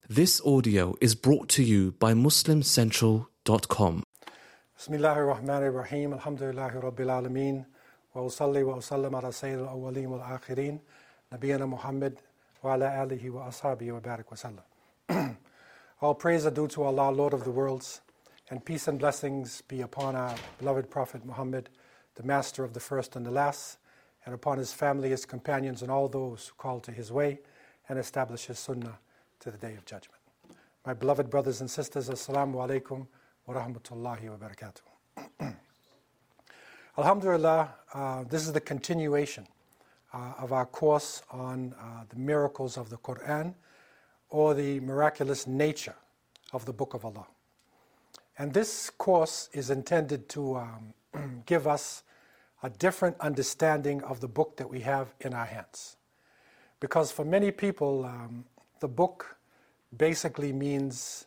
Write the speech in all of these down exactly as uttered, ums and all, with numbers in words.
This audio is brought to you by muslim central dot com. Bismillahir Rahmanir Rahim. Alhamdulillahi Rabbil Alameen. Wa usalli wa usallam ala sayyidil awwaleen wal akhirin. Nabiyyina Muhammad wa ala alihi wa ashabihi wa barik wa sallam. All praise are due to Allah, Lord of the worlds, and peace and blessings be upon our beloved Prophet Muhammad, the master of the first and the last, and upon his family, his companions, and all those who call to his way and establish his sunnah to the day of judgment. My beloved brothers and sisters, Assalamu alaikum wa rahmatullahi wa barakatuh. Alhamdulillah, uh, this is the continuation uh, of our course on uh, the miracles of the Quran, or the miraculous nature of the Book of Allah. And this course is intended to um, give us a different understanding of the book that we have in our hands. Because for many people, um, the book basically means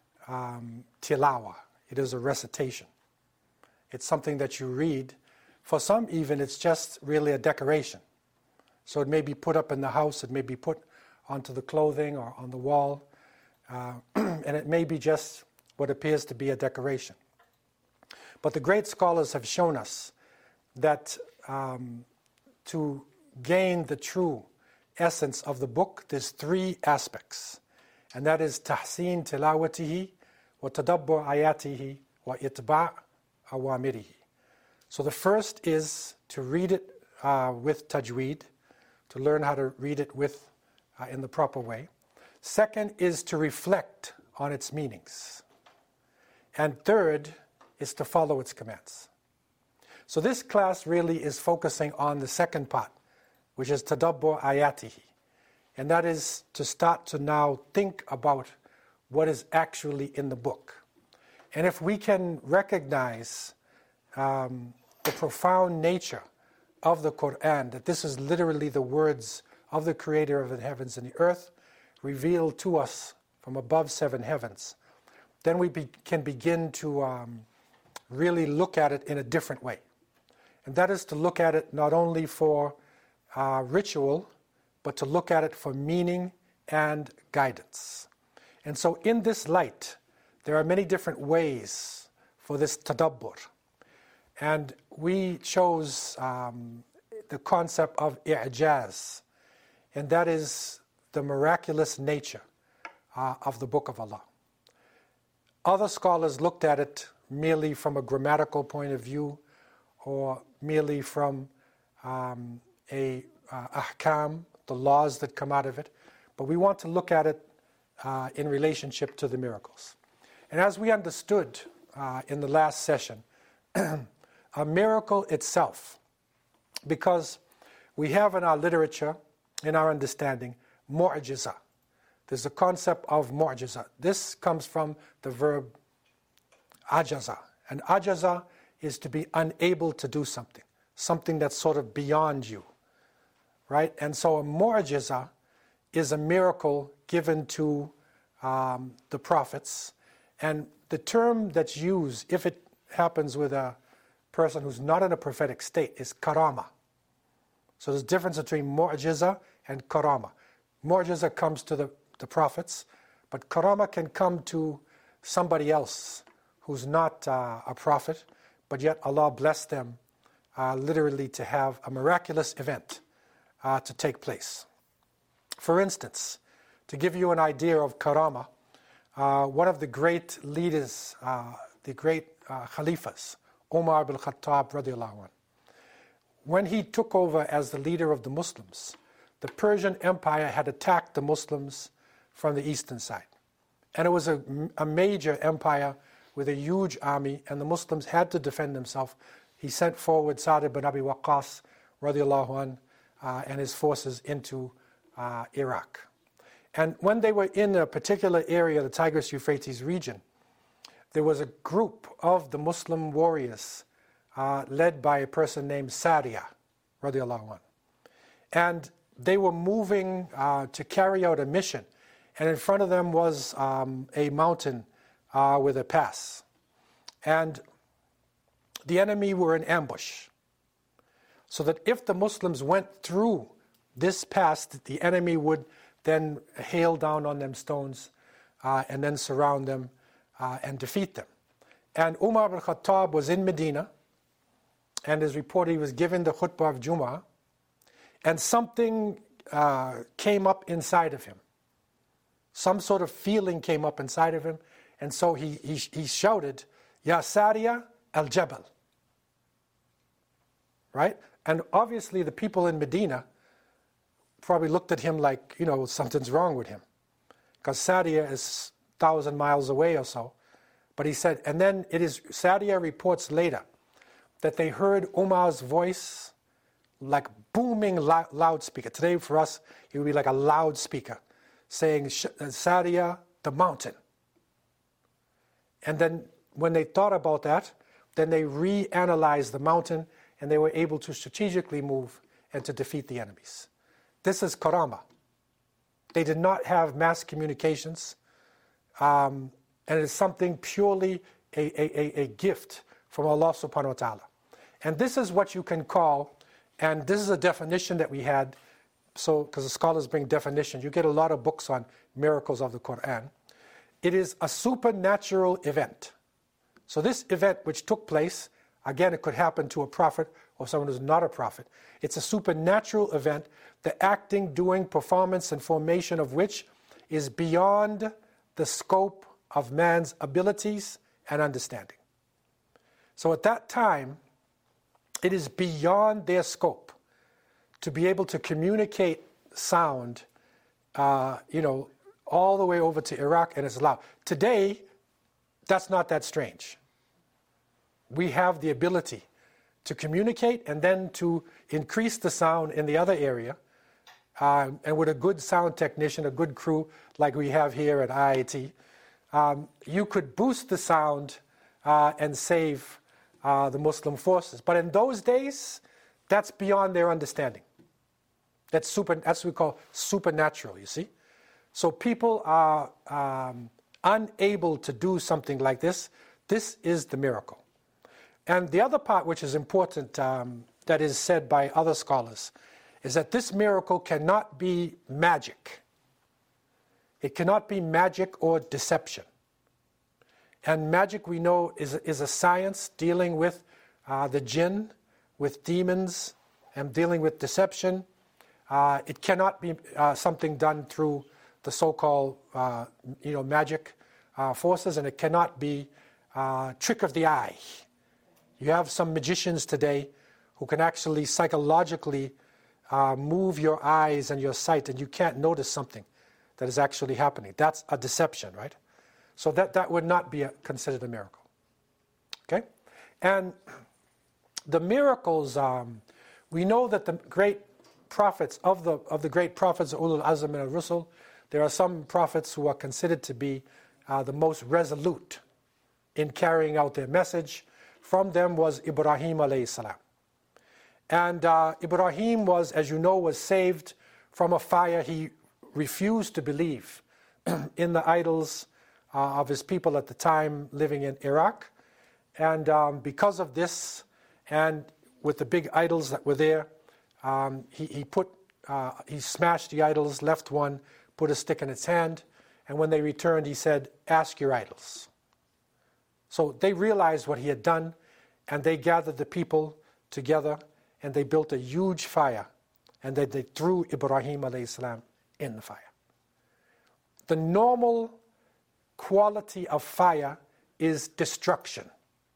um, tilawa. It is a recitation. It's something that you read. For some even, it's just really a decoration. So it may be put up in the house, it may be put onto the clothing or on the wall, uh, and it may be just what appears to be a decoration. But the great scholars have shown us that um, to gain the true essence of the book, there's three aspects, and that is tahseen tilawatihi, wa tadabbur ayatihi, wa itba' awamirihi. So the first is to read it uh, with tajweed, to learn how to read it with uh, in the proper way. Second is to reflect on its meanings. And third is to follow its commands. So this class really is focusing on the second part, which is tadabbur ayatihi. And that is to start to now think about what is actually in the book. And if we can recognize um, the profound nature of the Quran, that this is literally the words of the Creator of the heavens and the earth, revealed to us from above seven heavens, then we be, can begin to um, really look at it in a different way. And that is to look at it not only for uh, ritual, but to look at it for meaning and guidance. And so in this light, there are many different ways for this tadabbur. And we chose um, the concept of i'jaz, and that is the miraculous nature uh, of the Book of Allah. Other scholars looked at it merely from a grammatical point of view, or merely from um, a uh, ahkam, the laws that come out of it, but we want to look at it uh, in relationship to the miracles. And as we understood uh, in the last session, a miracle itself, because we have in our literature, in our understanding, mu'jiza. There's a concept of mu'jiza. This comes from the verb ajaza. And ajaza is to be unable to do something, something that's sort of beyond you, right? And so a mu'jiza is a miracle given to um, the prophets. And the term that's used, if it happens with a person who's not in a prophetic state, is karama. So there's a difference between mu'jiza and karama. Mu'jiza comes to the, the prophets, but karama can come to somebody else who's not uh, a prophet, but yet Allah blessed them uh, literally to have a miraculous event uh, to take place. For instance, to give you an idea of karama, uh, one of the great leaders, uh, the great uh, Khalifas, Umar ibn Khattab radiallahu anhu, when he took over as the leader of the Muslims, the Persian Empire had attacked the Muslims from the eastern side. And it was a, a major empire with a huge army, and the Muslims had to defend themselves. He sent forward Sa'd ibn Abi Waqqas radiallahu anhu, uh, and his forces into uh, Iraq. And when they were in a particular area, the Tigris-Euphrates region, there was a group of the Muslim warriors uh, led by a person named Sariya radiallahu anhu. And they were moving uh, to carry out a mission, and in front of them was um, a mountain uh, with a pass. And the enemy were in ambush, so that if the Muslims went through this pass, the enemy would then hail down on them stones. uh, and then surround them uh, and defeat them. And Umar ibn Khattab was in Medina, and is reported he was given the khutbah of Jumu'ah, and something uh, came up inside of him. Some sort of feeling came up inside of him, and so he, he, he shouted, Ya Sariya al-Jabal. Right? And obviously the people in Medina probably looked at him like, you know, something's wrong with him. Because Sariya is a thousand miles away or so. But he said, and then it is, Sariya reports later that they heard Umar's voice like booming lou- loudspeaker. Today for us, it would be like a loudspeaker saying, Sariya, the mountain. And then when they thought about that, then they reanalyzed the mountain, and they were able to strategically move and to defeat the enemies. This is karama. They did not have mass communications, um, and it's something purely a, a, a, a gift from Allah subhanahu wa ta'ala. And this is what you can call, and this is a definition that we had, so because the scholars bring definitions, you get a lot of books on miracles of the Quran. It is a supernatural event. So this event which took place, again, it could happen to a prophet or someone who's not a prophet. It's a supernatural event, the acting, doing, performance, and formation of which is beyond the scope of man's abilities and understanding. So at that time, it is beyond their scope to be able to communicate sound, uh, you know, all the way over to Iraq, and it's loud. Today, that's not that strange. We have the ability to communicate and then to increase the sound in the other area. Uh, and with a good sound technician, a good crew like we have here at I I T, um, you could boost the sound uh, and save uh, the Muslim forces. But in those days, that's beyond their understanding. That's super. That's what we call supernatural, you see. So people are um, unable to do something like this. This is the miracle. And the other part which is important um, that is said by other scholars is that this miracle cannot be magic. It cannot be magic or deception. And magic, we know, is, is a science dealing with uh, the jinn, with demons, and dealing with deception. Uh, it cannot be uh, something done through the so-called uh, you know, magic uh, forces, and it cannot be uh, trick of the eye. You have some magicians today who can actually psychologically uh, move your eyes and your sight, and you can't notice something that is actually happening. That's a deception, right? So that, that would not be a, considered a miracle. Okay? And the miracles, um, we know that the great prophets, of the of the great prophets, Ulul Azm min al-Rusul, there are some prophets who are considered to be uh, the most resolute in carrying out their message. From them was Ibrahim alayhi salam. And uh, Ibrahim was, as you know, was saved from a fire. He refused to believe in the idols uh, of his people at the time living in Iraq. And um, because of this, and with the big idols that were there, um, he, he put, uh, he smashed the idols, left one, put a stick in its hand, and when they returned, he said, "Ask your idols." So they realized what he had done, and they gathered the people together, and they built a huge fire, and they, they threw Ibrahim alayhi salam in the fire. The normal quality of fire is destruction.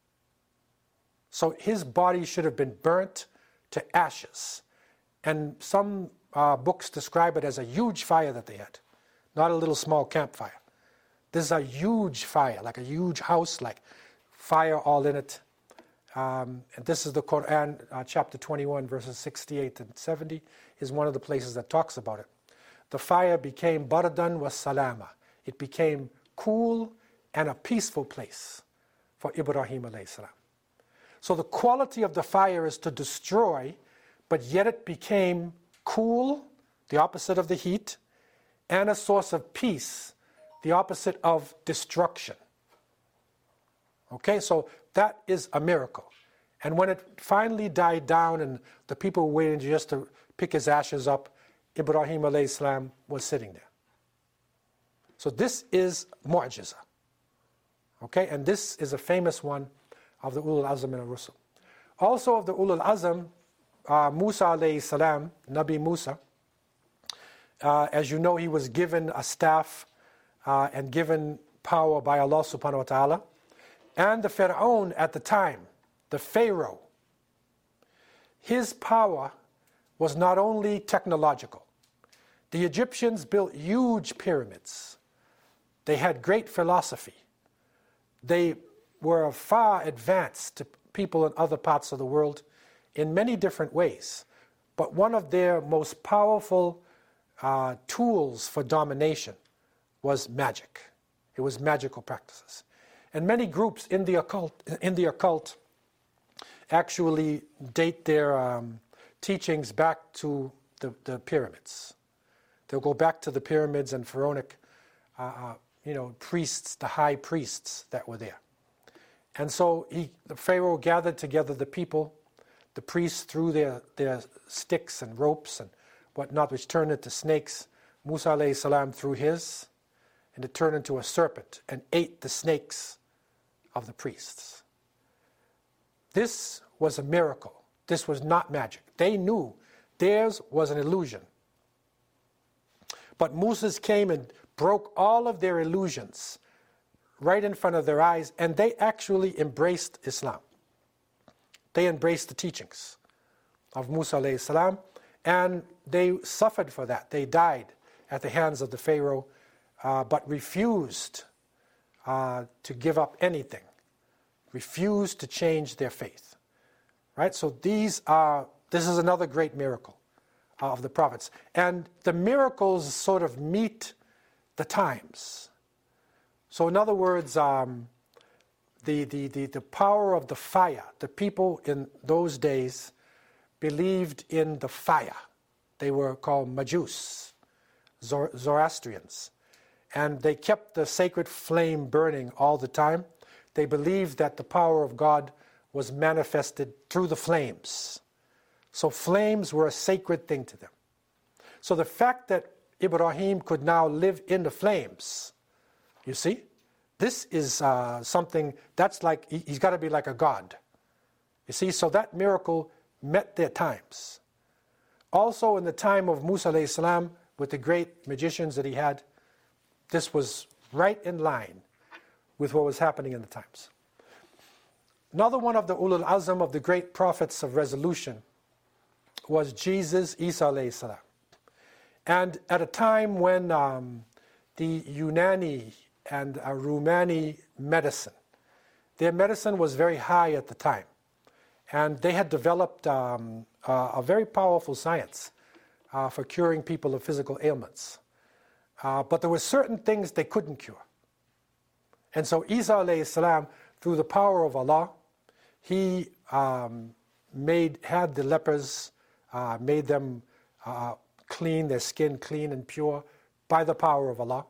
So his body should have been burnt to ashes. And some uh, books describe it as a huge fire that they had, not a little small campfire. This is a huge fire, like a huge house, like fire all in it. Um, and this is the Quran, uh, chapter twenty-one, verses sixty-eight and seventy, is one of the places that talks about it. The fire became bardan wa salama. It became cool and a peaceful place for Ibrahim alayhi salam. So the quality of the fire is to destroy, but yet it became cool, the opposite of the heat, and a source of peace, the opposite of destruction. Okay, so that is a miracle. And when it finally died down and the people were waiting just to pick his ashes up, Ibrahim alayhi salam was sitting there. So this is mu'jiza. Okay, and this is a famous one of the Ulul Azm min al-Rusul. Also of the Ulul Azm, uh, Musa alayhi salam, Nabi Musa, uh, as you know, he was given a staff uh, and given power by Allah subhanahu wa ta'ala. And the Fir'aun at the time, the Pharaoh, his power was not only technological. The Egyptians built huge pyramids. They had great philosophy. They were far advanced to people in other parts of the world in many different ways. But one of their most powerful uh, tools for domination was magic. It was magical practices. And many groups in the occult, in the occult actually date their um, teachings back to the, the pyramids. They'll go back to the pyramids and pharaonic uh, uh, you know, priests, the high priests that were there. And so he, the Pharaoh gathered together the people. The priests threw their, their sticks and ropes and whatnot, which turned into snakes. Musa alayhi salam threw his, and it turned into a serpent and ate the snakes of the priests. This was a miracle. This was not magic. They knew theirs was an illusion. But Moses came and broke all of their illusions right in front of their eyes, and they actually embraced Islam. They embraced the teachings of Musa alayhi salam, and they suffered for that. They died at the hands of the Pharaoh, uh, but refused uh, to give up anything, refused to change their faith. Right? So these are, this is another great miracle uh, of the prophets. And the miracles sort of meet the times. So in other words, um, the, the, the, the power of the fire, the people in those days believed in the fire. They were called Majus, Zor- Zoroastrians. And they kept the sacred flame burning all the time. They believed that the power of God was manifested through the flames. So flames were a sacred thing to them. So the fact that Ibrahim could now live in the flames, you see, this is uh, something that's like, he, he's got to be like a god. You see, so that miracle met their times. Also in the time of Musa alayhi salam, with the great magicians that he had, this was right in line with what was happening in the times. Another one of the Ulul Azm of the great prophets of resolution was Jesus, Isa alayhi salam. And at a time when um, the Unani and uh, Romani medicine, their medicine was very high at the time. And they had developed um, uh, a very powerful science uh, for curing people of physical ailments. Uh, but there were certain things they couldn't cure. And so Isa alayhi salam, through the power of Allah, he um, made, had the lepers, uh, made them uh, clean, their skin clean and pure by the power of Allah.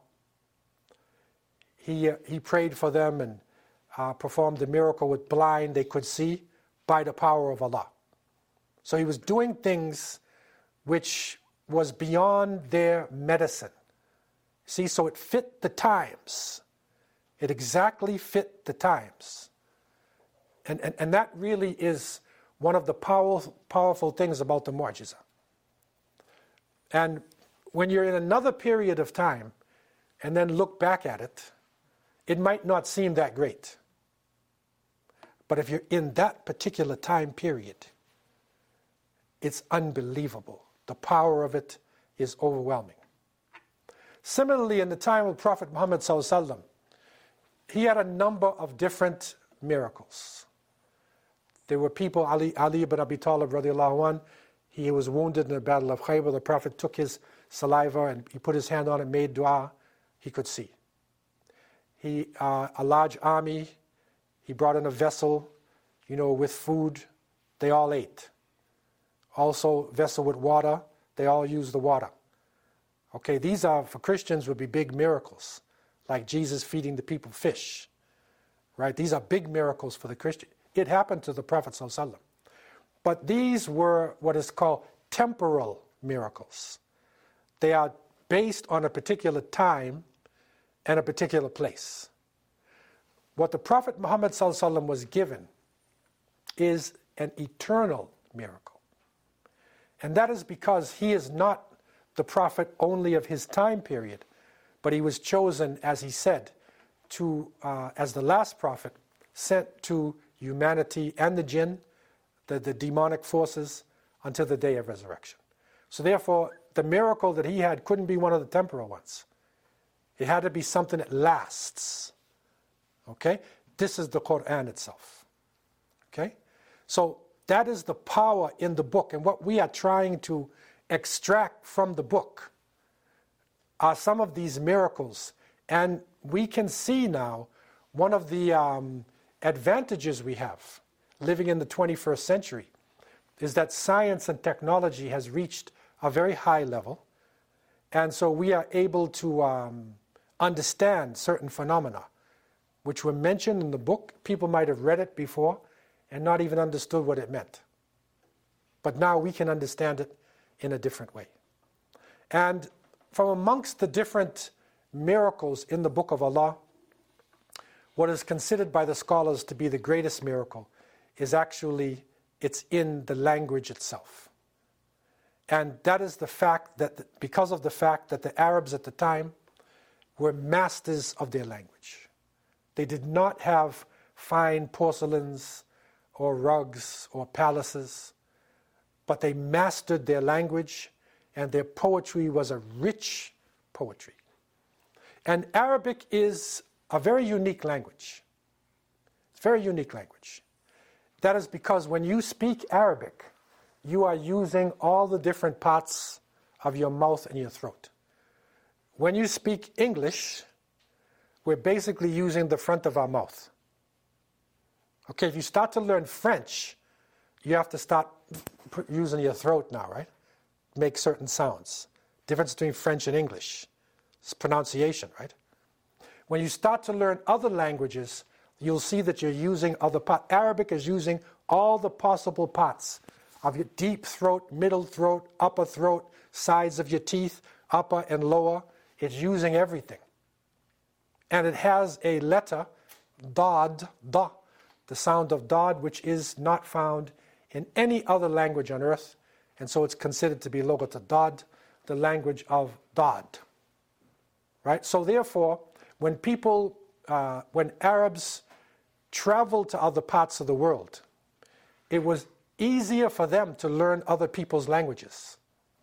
He, uh, he prayed for them and uh, performed the miracle with blind, they could see by the power of Allah. So he was doing things which was beyond their medicine. See, so it fit the times. It exactly fit the times. And, and, and that really is one of the powerful, powerful things about the mu'jiza. And when you're in another period of time and then look back at it, it might not seem that great. But if you're in that particular time period, it's unbelievable. The power of it is overwhelming. Similarly, in the time of Prophet Muhammad sallallahu alaihi wasallam, he had a number of different miracles. There were people, Ali, Ali ibn Abi Talib radiallahu anh, he was wounded in the battle of Khaybar. The Prophet took his saliva and he put his hand on it, made dua, he could see. He, uh, a large army, he brought in a vessel, you know, with food, they all ate. Also, vessel with water, they all used the water. Okay, these are, for Christians, would be big miracles, like Jesus feeding the people fish, right? These are big miracles for the Christian. It happened to the Prophet ﷺ. But these were what is called temporal miracles. They are based on a particular time, and a particular place. What the Prophet Muhammad sallallahu alaihi wasallam was given is an eternal miracle. And that is because he is not the prophet only of his time period, but he was chosen, as he said, to uh, as the last prophet sent to humanity and the jinn, the, the demonic forces, until the day of resurrection. So therefore, the miracle that he had couldn't be one of the temporal ones. It had to be something that lasts. Okay? This is the Quran itself. Okay? So that is the power in the book. And what we are trying to extract from the book are some of these miracles. And we can see now one of the um, advantages we have living in the twenty-first century is that science and technology has reached a very high level. And so we are able to um, understand certain phenomena which were mentioned in the book. People might have read it before and not even understood what it meant. But now we can understand it in a different way. And from amongst the different miracles in the Book of Allah, what is considered by the scholars to be the greatest miracle is actually, it's in the language itself. And that is the fact that, because of the fact that the Arabs at the time were masters of their language. They did not have fine porcelains or rugs or palaces, but they mastered their language, and their poetry was a rich poetry. And Arabic is a very unique language. It's a very unique language. That is because when you speak Arabic, you are using all the different parts of your mouth and your throat. When you speak English, we're basically using the front of our mouth. Okay, if you start to learn French, you have to start using your throat now, right? Make certain sounds. Difference between French and English. It's pronunciation, right? When you start to learn other languages, you'll see that you're using other parts. Arabic is using all the possible parts of your deep throat, middle throat, upper throat, sides of your teeth, upper and lower. It's using everything. And it has a letter, dad, da, the sound of dad, which is not found in any other language on earth. And so it's considered to be lughat dad, the language of dad. Right? So therefore, when people, uh, when Arabs traveled to other parts of the world, it was easier for them to learn other people's languages.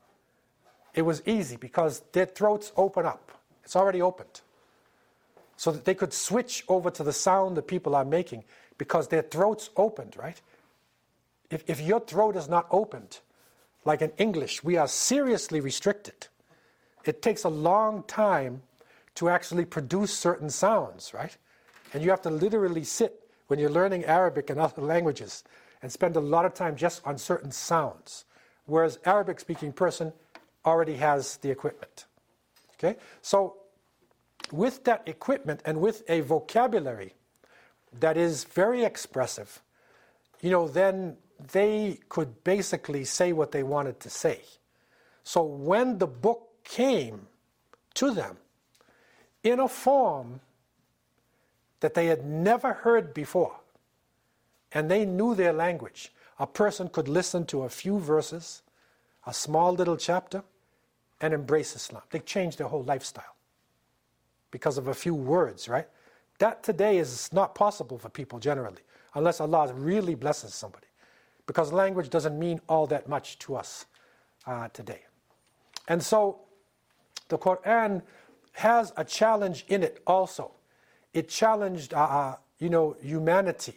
It was easy because their throats open up. It's already opened. So that they could switch over to the sound that people are making because their throats opened, right? If, if your throat is not opened, like in English, we are seriously restricted. It takes a long time to actually produce certain sounds, right? And you have to literally sit when you're learning Arabic and other languages and spend a lot of time just on certain sounds, whereas Arabic-speaking person already has the equipment. Okay? So with that equipment and with a vocabulary that is very expressive, you know, then they could basically say what they wanted to say. So when the book came to them in a form that they had never heard before, and they knew their language, a person could listen to a few verses, a small little chapter, and embrace Islam. They changed their whole lifestyle because of a few words, right? That today is not possible for people generally, unless Allah really blesses somebody, because language doesn't mean all that much to us uh, today. And so the Quran has a challenge in it also. It challenged, uh, you know, humanity,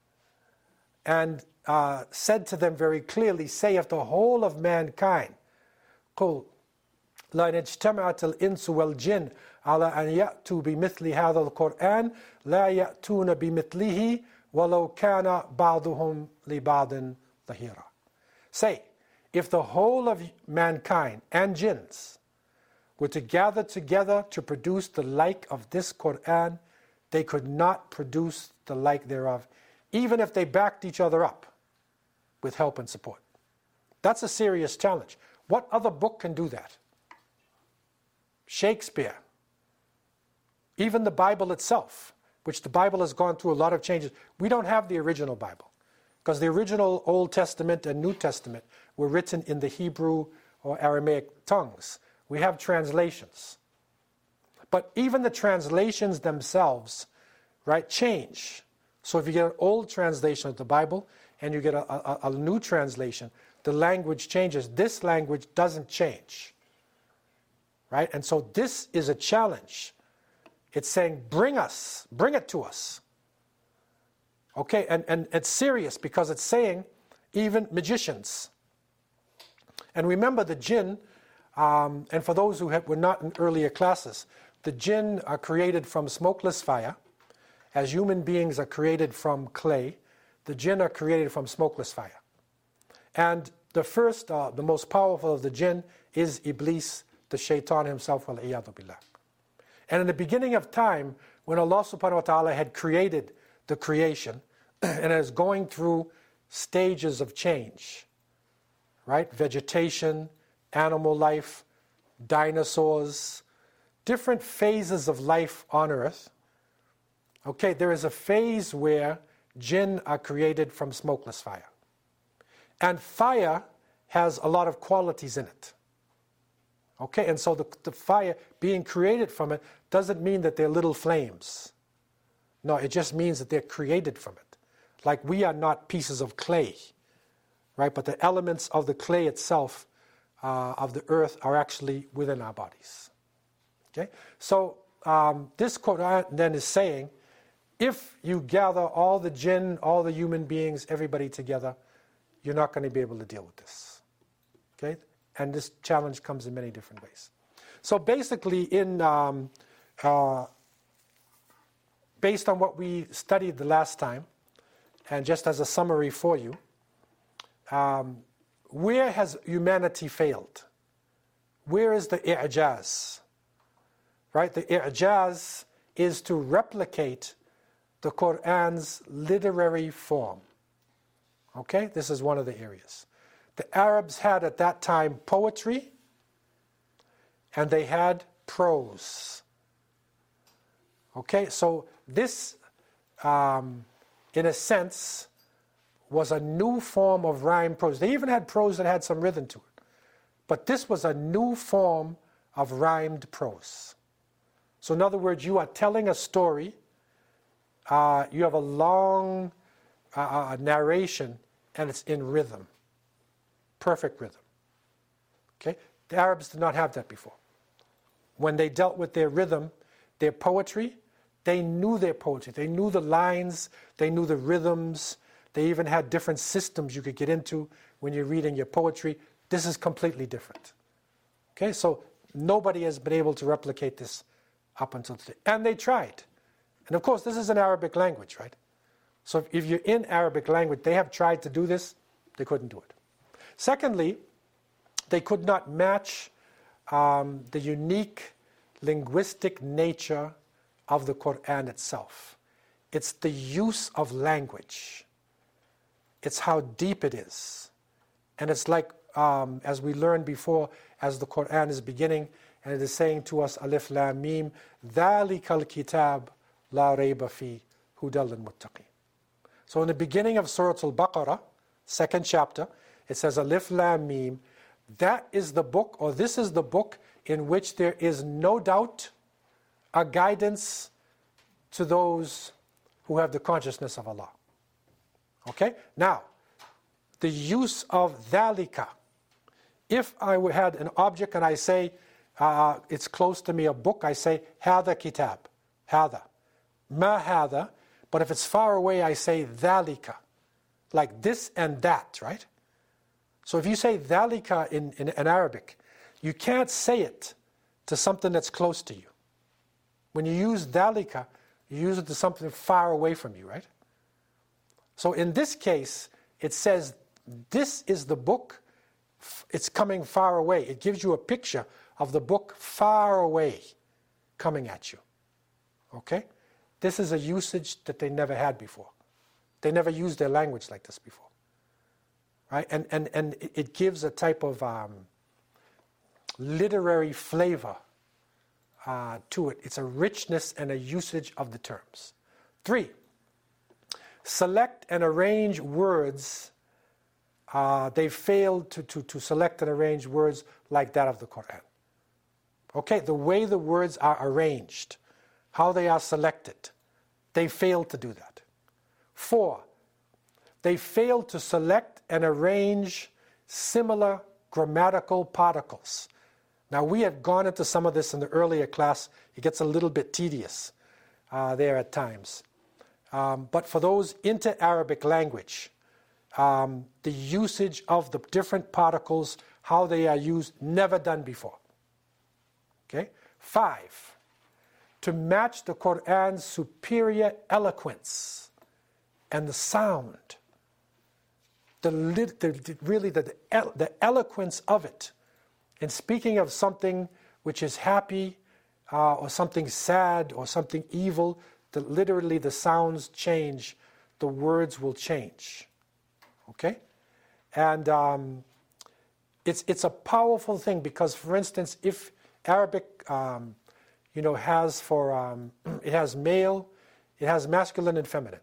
and uh, said to them very clearly, say of the whole of mankind, قُلْ لَإِنِ اجْتَمَعَتِ الْإِنسُ وَالْجِنُّ عَلَىٰ أَنْ يَأْتُوا بِمِثْلِ هَذَا الْقُرْآنِ لَا يَأْتُونَ بِمِثْلِهِ وَلَوْ كَانَ بَعْضُهُمْ لِبَعْضٍ ظَهِيرًا. Say, if the whole of mankind and jinns were to gather together to produce the like of this Quran, they could not produce the like thereof, even if they backed each other up with help and support. That's a serious challenge. What other book can do that? Shakespeare, Even the Bible itself, which the Bible has gone through a lot of changes. We don't have the original Bible, because the original Old Testament and New Testament were written in the Hebrew or Aramaic tongues. We have translations. But even the translations themselves, right, change. So if you get an old translation of the Bible and you get a, a, a new translation, the language changes. This language doesn't change, right? And so this is a challenge. It's saying, bring us, bring it to us. Okay, and, and it's serious because it's saying even magicians. And remember the jinn, um, and for those who have, were not in earlier classes, the jinn are created from smokeless fire. As human beings are created from clay, the jinn are created from smokeless fire. And the first, uh, the most powerful of the jinn is Iblis, the shaitan himself, wal-iyadu billah. And in the beginning of time, when Allah subhanahu wa ta'ala had created the creation, and is going through stages of change, right? Vegetation, animal life, dinosaurs, different phases of life on earth. Okay, there is a phase where jinn are created from smokeless fire. And fire has a lot of qualities in it. Okay, and so the, the fire being created from it doesn't mean that they're little flames. No, it just means that they're created from it. Like we are not pieces of clay, right? But the elements of the clay itself, uh, of the earth, are actually within our bodies. Okay, so um, this Quran then is saying, if you gather all the jinn, all the human beings, everybody together, you're not going to be able to deal with this. Okay, and this challenge comes in many different ways. So basically, in um, uh, based on what we studied the last time, and just as a summary for you, um, where has humanity failed? Where is the i'jaz? Right, the i'jaz is to replicate the Qur'an's literary form. Okay, this is one of the areas. The Arabs had at that time poetry, and they had prose. Okay, so this, um, in a sense, was a new form of rhyme prose. They even had prose that had some rhythm to it. But this was a new form of rhymed prose. So in other words, you are telling a story, uh, you have a long uh, narration, and it's in rhythm. Perfect rhythm. Okay? The Arabs did not have that before. When they dealt with their rhythm, their poetry, they knew their poetry. They knew the lines, they knew the rhythms. They even had different systems you could get into when you're reading your poetry. This is completely different. Okay, so nobody has been able to replicate this up until today. And they tried. And of course, this is an Arabic language, right? So if you're in Arabic language, they have tried to do this, they couldn't do it. Secondly, they could not match um, the unique linguistic nature of the Quran itself. It's the use of language. It's how deep it is. And it's like, um, as we learned before, as the Quran is beginning, and it is saying to us, Alif Lam Mim, ذَلِكَ الْكِتَابِ لَا رَيْبَ فِيهِ هُدًى لِلْمُتَّقِينَ. So in the beginning of Surah Al-Baqarah, second chapter, it says Alif Lam Mim, that is the book, or this is the book in which there is no doubt a guidance to those who have the consciousness of Allah. Okay? Now, the use of dhalika. If I had an object and I say, uh, it's close to me, a book, I say, hada kitab, hada. Ma hada. But if it's far away, I say dhalika. Like this and that, right? So if you say dhalika in, in, in Arabic, you can't say it to something that's close to you. When you use dhalika, you use it to something far away from you, right? So in this case, it says, this is the book, it's coming far away. It gives you a picture of the book far away coming at you. Okay? This is a usage that they never had before. They never used their language like this before. Right? And, and, and it gives a type of um, literary flavor uh, to it. It's a richness and a usage of the terms. Three, select and arrange words. Uh, they failed to, to, to select and arrange words like that of the Quran. Okay, the way the words are arranged, how they are selected, they failed to do that. Four, they failed to select and arrange similar grammatical particles. Now, we have gone into some of this in the earlier class. It gets a little bit tedious uh, there at times. Um, but for those into Arabic language, um, the usage of the different particles, how they are used, never done before. Okay? Five, to match the Qur'an's superior eloquence and the sound, the, the really the, the, the eloquence of it. In speaking of something which is happy, uh, or something sad, or something evil, the, literally the sounds change, the words will change. Okay? And um, it's, it's a powerful thing because, for instance, if Arabic um, you know, has for, um, it has male, it has masculine and feminine.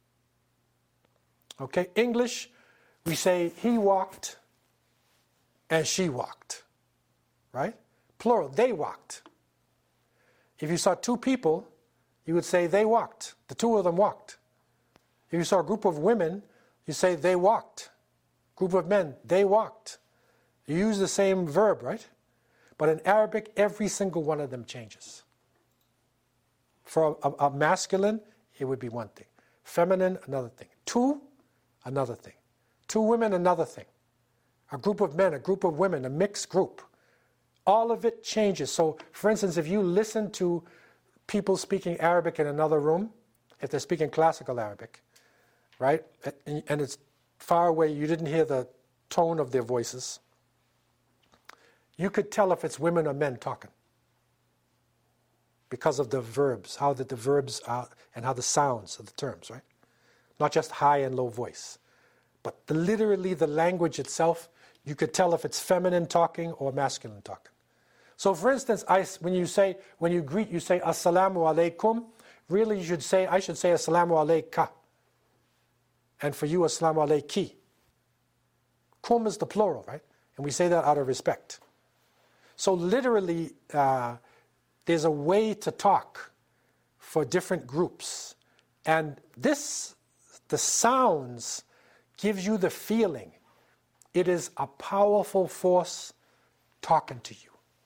Okay? English, we say he walked and she walked. Right? Plural, they walked. If you saw two people, you would say they walked. The two of them walked. If you saw a group of women, you say they walked. Group of men, they walked. You use the same verb, right? But in Arabic, every single one of them changes. For a, a, a masculine, it would be one thing. Feminine, another thing. Two, another thing. Two women, another thing. A group of men, a group of women, a mixed group. All of it changes. So, for instance, if you listen to people speaking Arabic in another room, if they're speaking classical Arabic, right, and it's far away, you didn't hear the tone of their voices, you could tell if it's women or men talking because of the verbs, how the, the verbs are, and how the sounds of the terms, right? Not just high and low voice, but the, literally the language itself, you could tell if it's feminine talking or masculine talking. So, for instance, I, when you say, when you greet, you say Assalamu alaikum. Really, you should say, I should say Assalamu alayka. And for you, Assalamu alayki. Kum is the plural, right? And we say that out of respect. So, literally, uh, there's a way to talk for different groups, and this, the sounds, gives you the feeling. It is a powerful force talking to you.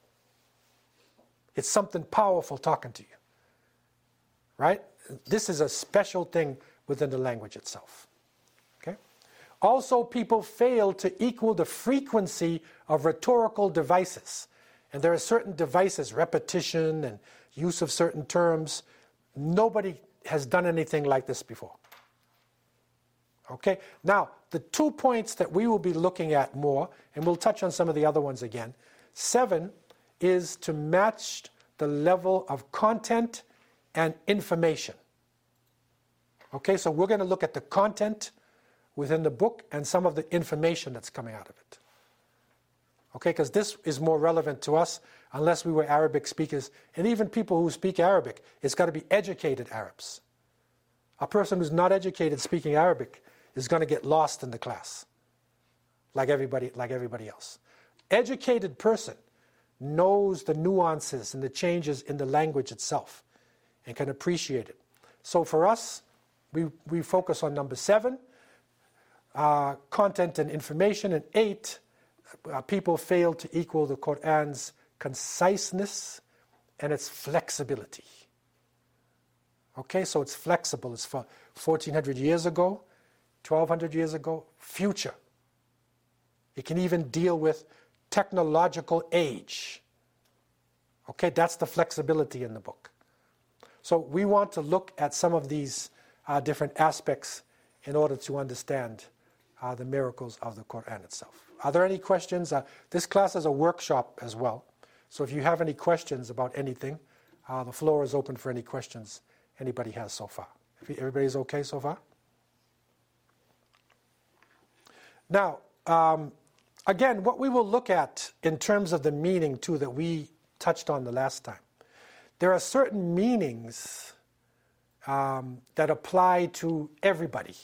It's something powerful talking to you, right? This is a special thing within the language itself, okay? Also, people fail to equal the frequency of rhetorical devices. And there are certain devices, repetition and use of certain terms. Nobody has done anything like this before. Okay? Now, the two points that we will be looking at more, and we'll touch on some of the other ones again. Seven is to match the level of content and information. Okay, so we're going to look at the content within the book and some of the information that's coming out of it. Okay, because this is more relevant to us unless we were Arabic speakers. And even people who speak Arabic, it's got to be educated Arabs. A person who's not educated speaking Arabic is going to get lost in the class, like everybody, like everybody else. Educated person knows the nuances and the changes in the language itself and can appreciate it. So for us, we, we focus on number seven, uh, content and information, and eight, uh, people fail to equal the Qur'an's conciseness and its flexibility. Okay, so it's flexible. It's for fourteen hundred years ago, twelve hundred years ago, future. It can even deal with technological age. Okay, that's the flexibility in the book. So we want to look at some of these uh, different aspects in order to understand uh, the miracles of the Qur'an itself. Are there any questions? Uh, this class is a workshop as well. So if you have any questions about anything, uh, the floor is open for any questions anybody has so far. Everybody's okay so far? Now, um, again, what we will look at in terms of the meaning too that we touched on the last time. there are certain meanings um, that apply to everybody.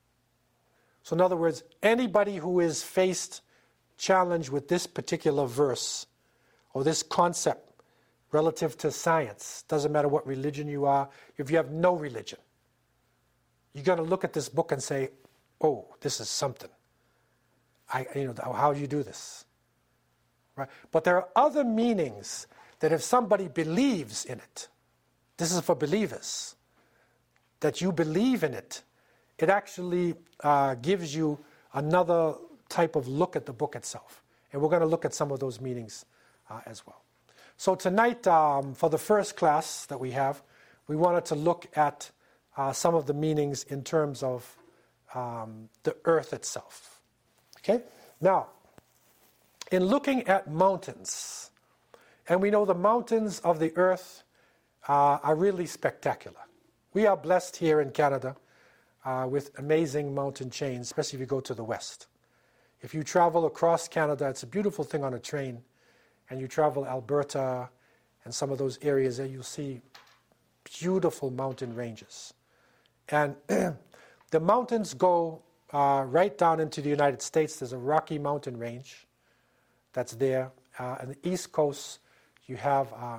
So in other words, anybody who is faced, challenged with this particular verse or this concept relative to science, doesn't matter what religion you are, if you have no religion, you're going to look at this book and say, oh, this is something. I, you know, how do you do this? Right? But there are other meanings that if somebody believes in it, this is for believers, that you believe in it, it actually uh, gives you another type of look at the book itself. And we're going to look at some of those meanings uh, as well. So tonight, um, for the first class that we have, we wanted to look at uh, some of the meanings in terms of um, the earth itself. Okay? Now, in looking at mountains, and we know the mountains of the earth uh, are really spectacular. We are blessed here in Canada uh, with amazing mountain chains, especially if you go to the west. If you travel across Canada, it's a beautiful thing on a train, and you travel Alberta and some of those areas there, you'll see beautiful mountain ranges. And the mountains go uh, right down into the United States. There's a Rocky Mountain range that's there. Uh, on the East Coast, you have uh,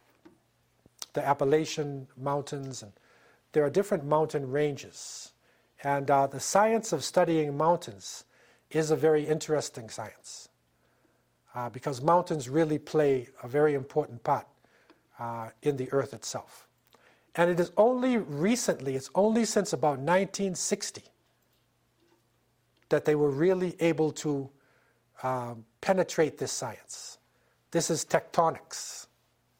the Appalachian Mountains, and there are different mountain ranges. And uh, the science of studying mountains is a very interesting science uh, because mountains really play a very important part uh, in the earth itself. And it is only recently, it's only since about nineteen sixty that they were really able to uh, penetrate this science. This is tectonics.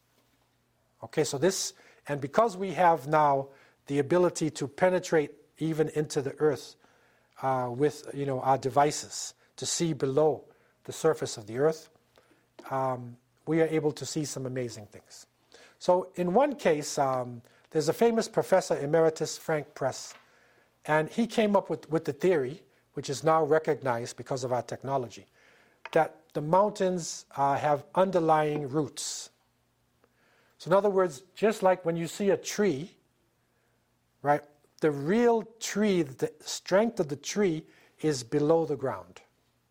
Okay, so this, and because we have now the ability to penetrate even into the earth uh, with, you know, our devices to see below the surface of the earth, um, we are able to see some amazing things. So in one case, um, there's a famous professor emeritus, Frank Press, and he came up with, with the theory, which is now recognized because of our technology, that the mountains uh, have underlying roots. So in other words, just like when you see a tree, right, the real tree, the strength of the tree is below the ground.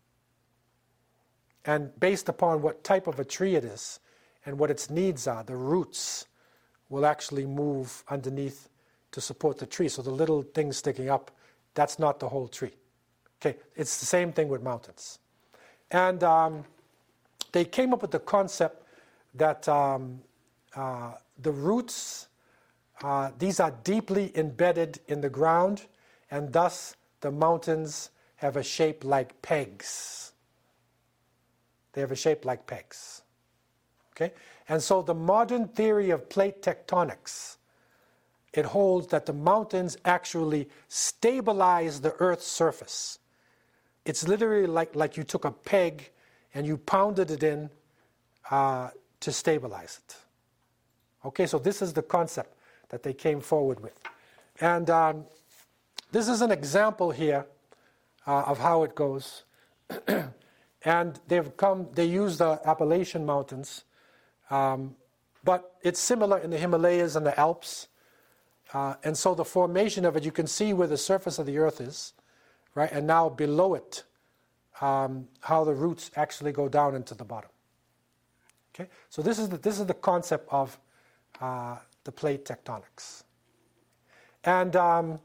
And based upon what type of a tree it is and what its needs are, the roots will actually move underneath to support the tree. So the little thing sticking up, that's not the whole tree. Okay, it's the same thing with mountains. And um, they came up with the concept that um, uh, the roots, uh, these are deeply embedded in the ground, and thus the mountains have a shape like pegs. They have a shape like pegs. Okay? And so the modern theory of plate tectonics, it holds that the mountains actually stabilize the Earth's surface. It's literally like, like you took a peg and you pounded it in uh, to stabilize it. Okay, so this is the concept that they came forward with. And um, this is an example here uh, of how it goes. And they've come, they use the Appalachian Mountains, um, but it's similar in the Himalayas and the Alps. Uh, and so the formation of it, you can see where the surface of the earth is, right? And now below it, um, how the roots actually go down into the bottom. Okay, so this is the, this is the concept of uh, the plate tectonics. And um,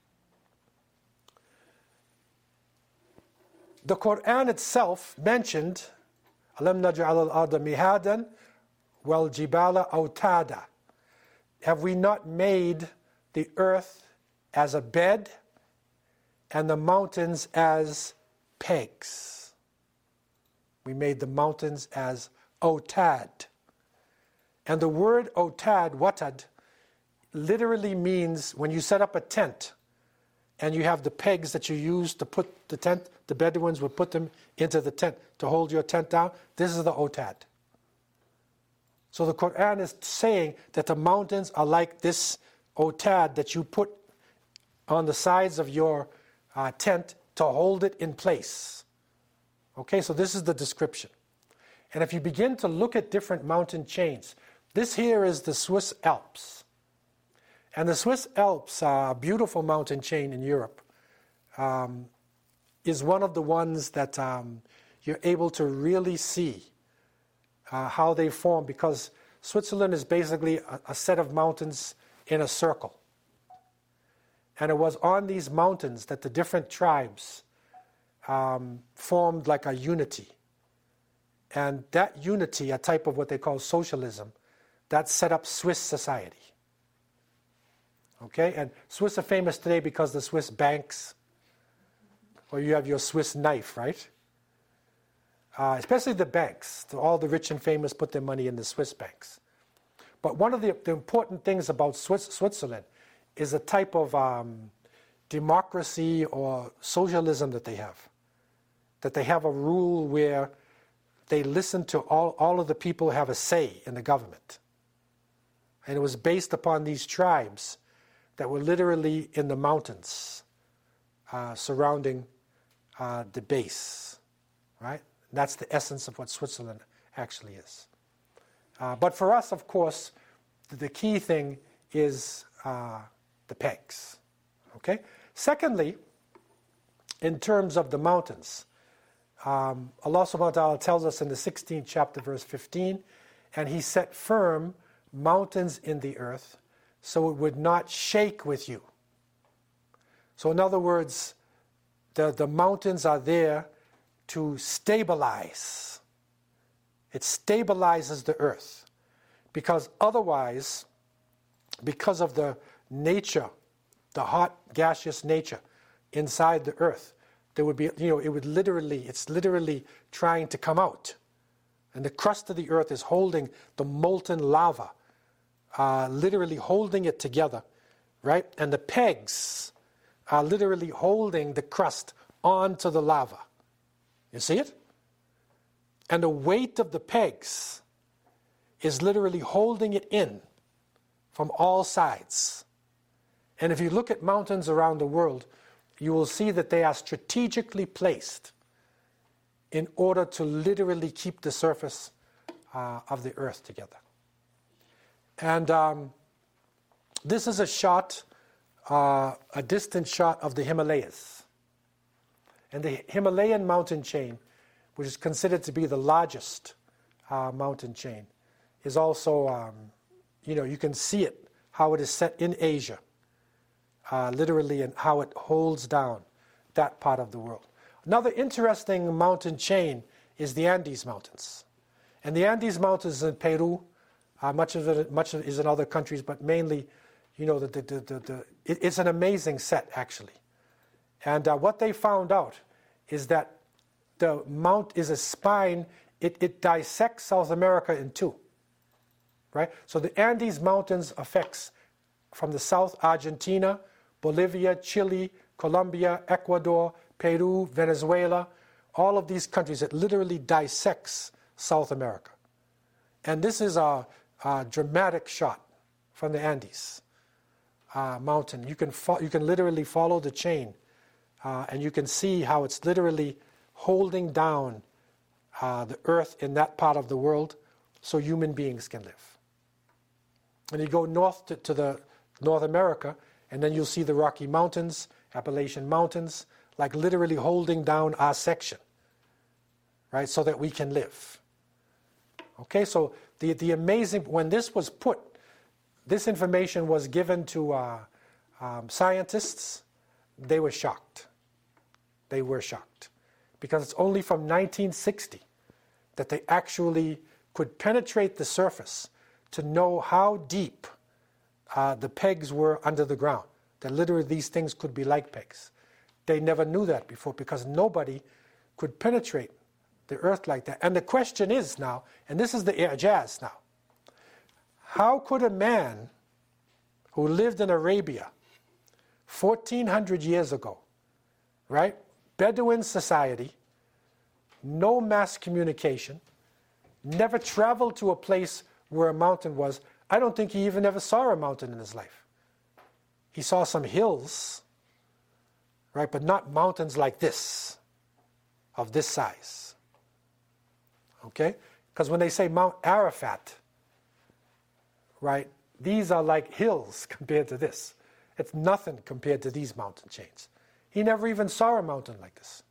the Quran itself mentioned, "Alam naj'al al-arda mihadan wal jibala awtada." Have we not made the earth as a bed and the mountains as pegs? We made the mountains as otad. And the word otad, watad, literally means when you set up a tent and you have the pegs that you use to put the tent, the Bedouins would put them into the tent to hold your tent down. This is the otad. So the Quran is saying that the mountains are like this otad that you put on the sides of your uh, tent to hold it in place. Okay, so this is the description. And if you begin to look at different mountain chains This here is the Swiss Alps. And the Swiss Alps, a beautiful mountain chain in Europe, um, is one of the ones that um, you're able to really see uh, how they form, because Switzerland is basically a, a set of mountains in a circle. And it was on these mountains that the different tribes um, formed like a unity. And that unity, a type of what they call socialism, that set up Swiss society. Okay, and Swiss are famous today because the Swiss banks, or you have your Swiss knife, right? Uh, especially the banks. All the rich and famous put their money in the Swiss banks. But one of the, the important things about Swiss, Switzerland is a type of um, democracy or socialism that they have. That they have a rule where they listen to all, all of the people who have a say in the government. And it was based upon these tribes that were literally in the mountains uh, surrounding uh, the base, right? And that's the essence of what Switzerland actually is. Uh, but for us, of course, the key thing is uh, the pegs, okay? Secondly, in terms of the mountains, um, Allah subhanahu wa ta'ala tells us in the sixteenth chapter, verse fifteen, and He set firm mountains in the earth, so it would not shake with you. So in other words, the, the mountains are there to stabilize. It stabilizes the earth. Because otherwise, because of the nature, the hot gaseous nature inside the earth, there would be, you know, it would literally, it's literally trying to come out. And the crust of the earth is holding the molten lava, Uh, literally holding it together, right? And the pegs are literally holding the crust onto the lava. You see it? And the weight of the pegs is literally holding it in from all sides. And if you look at mountains around the world, you will see that they are strategically placed in order to literally keep the surface uh, of the earth together. And um, this is a shot, uh, a distant shot of the Himalayas. And the Himalayan mountain chain, which is considered to be the largest uh, mountain chain, is also, um, you know, you can see it, how it is set in Asia, uh, literally, and how it holds down that part of the world. Another interesting mountain chain is the Andes Mountains. And the Andes Mountains in Peru, Uh, much of it, much of it is in other countries, but mainly, you know, the, the, the, the, the it, it's an amazing set, actually. And uh, what they found out is that the mount is a spine. It, it dissects South America in two, right? So the Andes Mountains affects from the south Argentina, Bolivia, Chile, Colombia, Ecuador, Peru, Venezuela, all of these countries. It literally dissects South America. And this is a Uh, dramatic shot from the Andes uh, mountain. You can fo- you can literally follow the chain, uh, and you can see how it's literally holding down uh, the earth in that part of the world, so human beings can live. And you go north to, to the North America, and then you'll see the Rocky Mountains, Appalachian Mountains, like literally holding down our section, right, so that we can live. Okay, so the, the amazing, when this was put, this information was given to uh, um, scientists, they were shocked. They were shocked. Because it's only from nineteen sixty that they actually could penetrate the surface to know how deep uh, the pegs were under the ground. That literally these things could be like pegs. They never knew that before because nobody could penetrate the earth like that. And the question is now, and this is the i'jaz now, how could a man who lived in Arabia fourteen hundred years ago, right, Bedouin society, no mass communication, never traveled to a place where a mountain was, I don't think he even ever saw a mountain in his life. He saw some hills, right, but not mountains like this, of this size. Okay? Because when they say Mount Arafat, right? These are like hills compared to this. It's nothing compared to these mountain chains. He never even saw a mountain like this.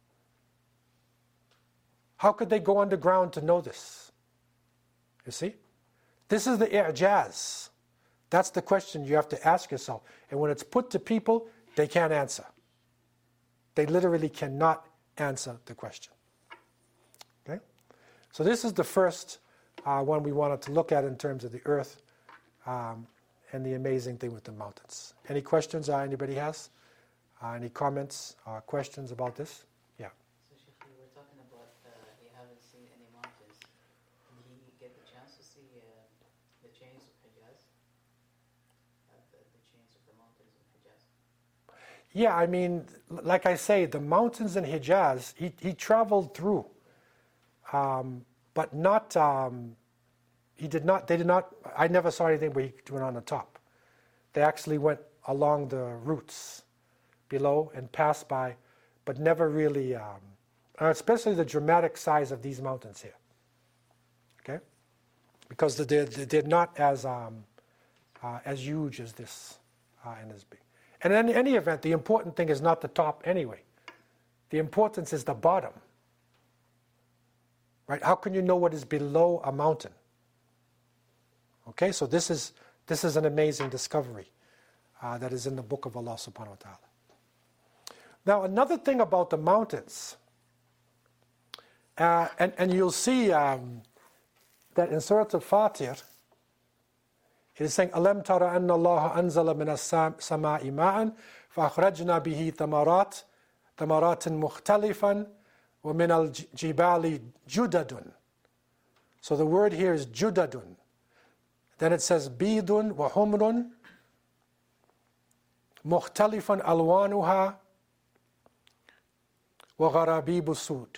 How could they go underground to know this? You see? This is the i'jaz. That's the question you have to ask yourself. And when it's put to people, they can't answer. They literally cannot answer the question. Okay? So this is the first uh, one we wanted to look at in terms of the earth um, and the amazing thing with the mountains. Any questions uh, anybody has? Uh, any comments or questions about this? Yeah. So Sheikh, we were talking about uh, you haven't seen any mountains. Did he get the chance to see uh, the chains of Hijaz? Uh, the, the chains of the mountains of Hijaz? Yeah, I mean, like I say, the mountains in Hijaz, he, he traveled through, um, but not, um, he did not, they did not, I never saw anything where he went on the top. They actually went along the routes below and passed by, but never really, um, especially the dramatic size of these mountains here, okay? Because they're, they're not as, um, uh, as huge as this uh, and as big. And in any event, the important thing is not the top anyway. The importance is the bottom. Right? How can you know what is below a mountain? Okay, so this is this is an amazing discovery uh, that is in the book of Allah subhanahu wa ta'ala. Now, another thing about the mountains, uh, and, and you'll see um, that in Surah Al-Fatir, it is saying, أَلَمْ تَرَ أَنَّ اللَّهَ أَنزَلَ مِنَ السَّمَاءِ مَاءً فَأَخْرَجْنَا بِهِ ثَمَرَاتٍ ثَمَرَاتٍ مُخْتَلِفًا وَمِنَ الْجِبَالِ جُدَدٌ. So the word here is جُدَدٌ. Then it says بِيضٌ وَحُمْرٌ مُخْتَلِفًا أَلْوَانُهَا وَغَرَابِيبُ سُودٌ.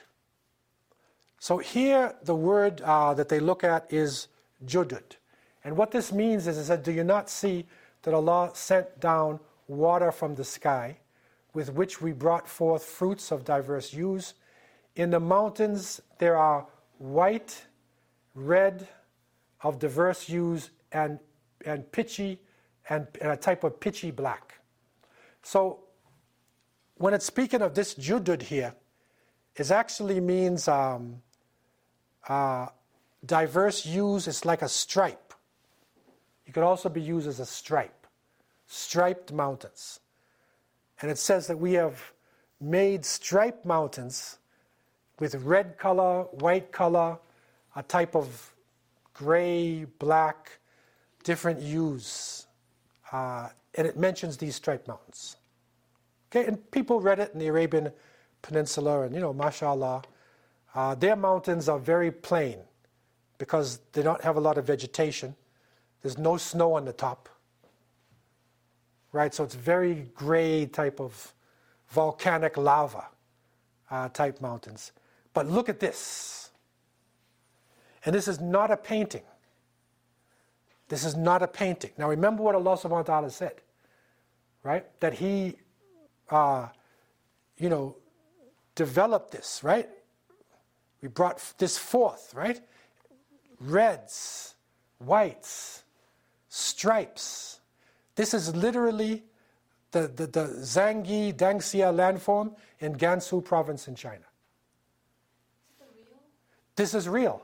So here the word uh, that they look at is judud. And what this means is, it said, do you not see that Allah sent down water from the sky, with which we brought forth fruits of diverse hues? In the mountains there are white, red, of diverse hues, and, and pitchy, and, and a type of pitchy black. So when it's speaking of this judud here, it actually means um, uh, diverse hues. It's like a stripe. It could also be used as a stripe, striped mountains. And it says that we have made striped mountains with red color, white color, a type of gray, black, different hues. Uh, and it mentions these striped mountains. Okay, and people read it in the Arabian Peninsula, and you know, mashallah, uh, their mountains are very plain because they don't have a lot of vegetation. There's no snow on the top, right? So it's very gray type of volcanic lava uh, type mountains. But look at this. And this is not a painting. This is not a painting. Now remember what Allah subhanahu wa ta'ala said, right? That He, uh, you know, developed this, right? We brought this forth, right? Reds, whites, stripes. This is literally the, the, the Zhangyi Dangxia landform in Gansu province in China. Is it real? This is real.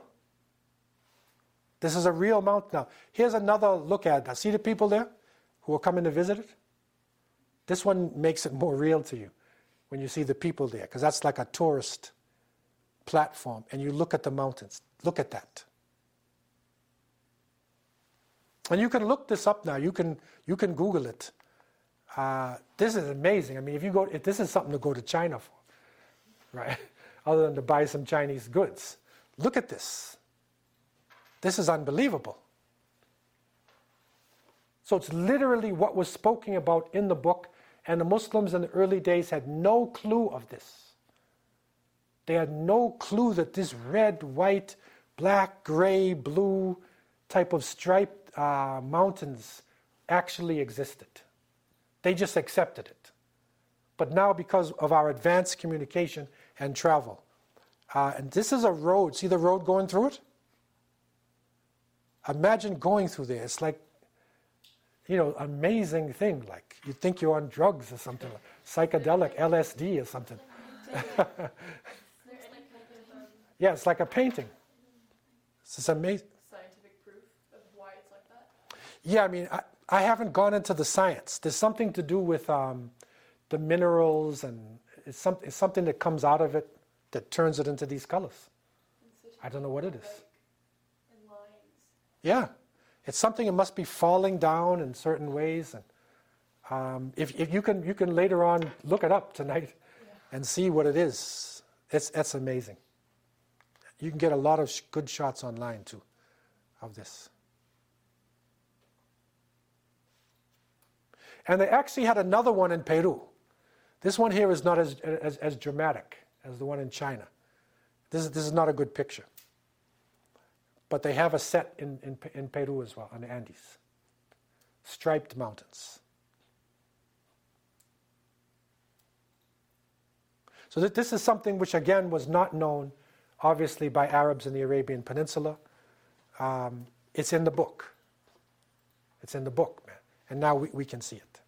This is a real mountain. Now, here's another look at that. See the people there who are coming to visit it? This one makes it more real to you when you see the people there, because that's like a tourist platform, and you look at the mountains. Look at that. And you can look this up now. You can you can Google it. Uh, this is amazing. I mean, if you go, if this is something to go to China for, right? Other than to buy some Chinese goods. Look at this. This is unbelievable. So it's literally what was spoken about in the book, and the Muslims in the early days had no clue of this. They had no clue that this red, white, black, gray, blue type of striped uh, mountains actually existed. They just accepted it. But now, because of our advanced communication and travel, uh, and this is a road, see the road going through it? Imagine going through there. It's like you know, amazing thing. Like you think you're on drugs or something, like psychedelic, L S D or something. Yeah, it's like a painting. It's just amazing. Scientific proof of why it's like that? Yeah, I mean, I, I haven't gone into the science. There's something to do with um, the minerals, and it's, some, it's something that comes out of it that turns it into these colors. I don't know what it is. And lines. Yeah, it's something that must be falling down in certain ways. And um, if, if you can, you can later on look it up tonight Yeah. and see what it is. It's it's amazing. You can get a lot of sh- good shots online too of this. And they actually had another one in Peru. This one here is not as as, as dramatic as the one in China. This is, this is not a good picture. But they have a set in, in, in Peru as well, on the Andes. Striped mountains. So that this is something which, again, was not known, obviously, by Arabs in the Arabian Peninsula. Um, it's in the book. It's in the book, man. And now we, we can see it.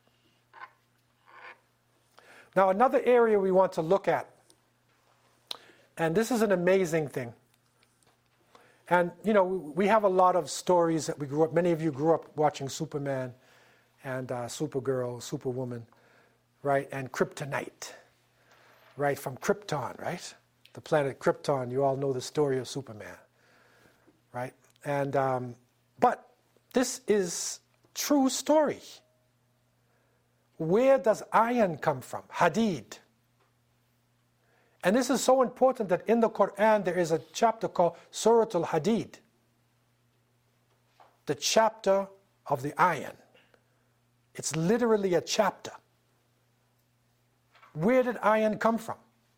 Now, another area we want to look at, and this is an amazing thing. And, you know, we have a lot of stories that we grew up, many of you grew up watching Superman and uh, Supergirl, Superwoman, right? And Kryptonite, right? From Krypton, right? The planet Krypton, you all know the story of Superman, right? And, um, but this is true story. Where does iron come from? Hadid. And this is so important that in the Quran there is a chapter called Surah Al-Hadid, the chapter of the iron. It's literally a chapter. Where did iron come from?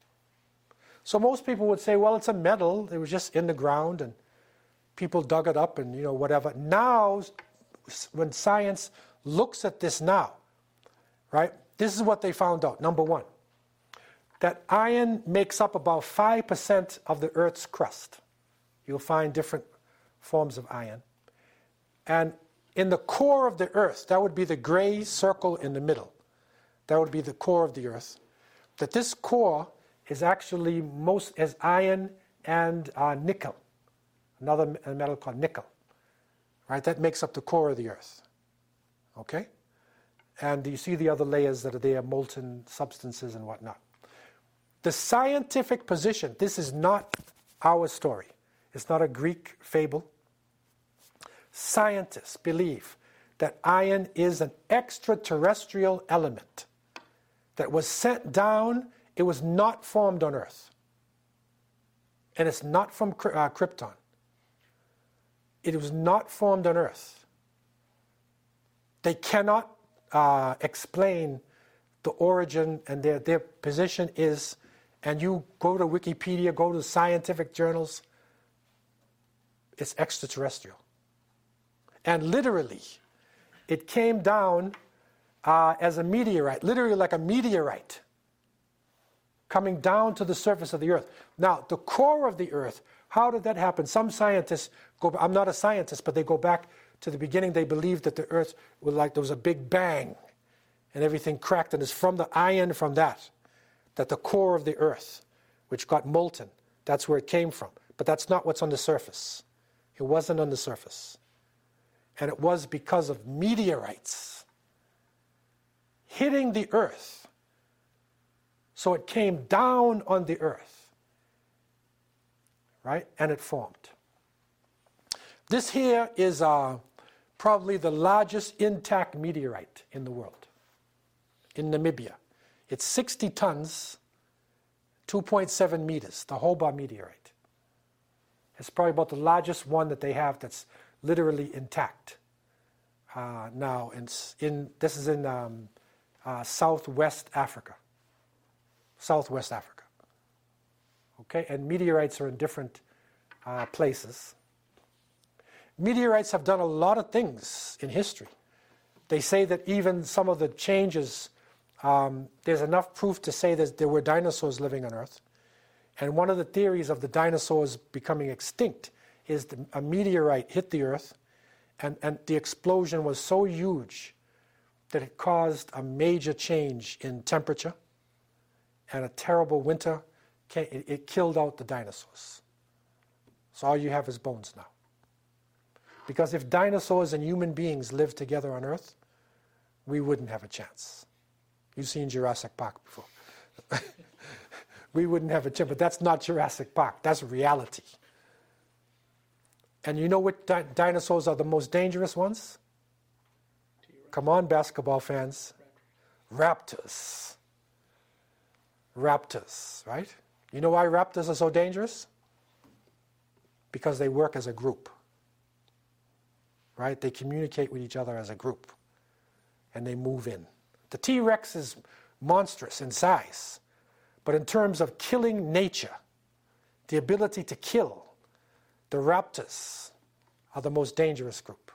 So most people would say, well, it's a metal. It was just in the ground and people dug it up and, you know, whatever. Now, when science looks at this now, right, this is what they found out. Number one, that iron makes up about five percent of the Earth's crust. You'll find different forms of iron. And in the core of the Earth, that would be the gray circle in the middle. That would be the core of the Earth. That this core is actually most as iron and uh, nickel, another metal called nickel. Right? That makes up the core of the Earth. Okay? And you see the other layers that are there, molten substances and whatnot. The scientific position, this is not our story. It's not a Greek fable. Scientists believe that iron is an extraterrestrial element that was sent down. It was not formed on Earth. And it's not from uh, Krypton. It was not formed on Earth. They cannot uh, explain the origin, and their, their position is, and you go to Wikipedia, go to scientific journals, it's extraterrestrial. And literally, it came down uh, as a meteorite, literally like a meteorite, coming down to the surface of the Earth. Now, the core of the Earth, how did that happen? Some scientists go, I'm not a scientist, but they go back to the beginning. They believed that the Earth was like there was a big bang and everything cracked, and it's from the iron from that, that the core of the Earth, which got molten, that's where it came from. But that's not what's on the surface. It wasn't on the surface. And it was because of meteorites hitting the Earth. So it came down on the Earth, right? And it formed. This here is uh, probably the largest intact meteorite in the world, in Namibia. It's sixty tons, two point seven meters, the Hobart meteorite. It's probably about the largest one that they have that's literally intact. Uh, now, in, in, this is in um, uh, southwest Africa. Southwest Africa. Okay, and meteorites are in different uh, places. Meteorites have done a lot of things in history. They say that even some of the changes, um, there's enough proof to say that there were dinosaurs living on Earth. And one of the theories of the dinosaurs becoming extinct is that a meteorite hit the Earth, and, and the explosion was so huge that it caused a major change in temperature, and a terrible winter, came, it, it killed out the dinosaurs. So all you have is bones now. Because if dinosaurs and human beings lived together on Earth, we wouldn't have a chance. You've seen Jurassic Park before. We wouldn't have a chance, but that's not Jurassic Park. That's reality. And you know what di- dinosaurs are the most dangerous ones? Come on, basketball fans. Raptors. Raptors, right? You know why raptors are so dangerous? Because they work as a group. Right? They communicate with each other as a group. And they move in. The T-Rex is monstrous in size. But in terms of killing nature, the ability to kill, the raptors are the most dangerous group.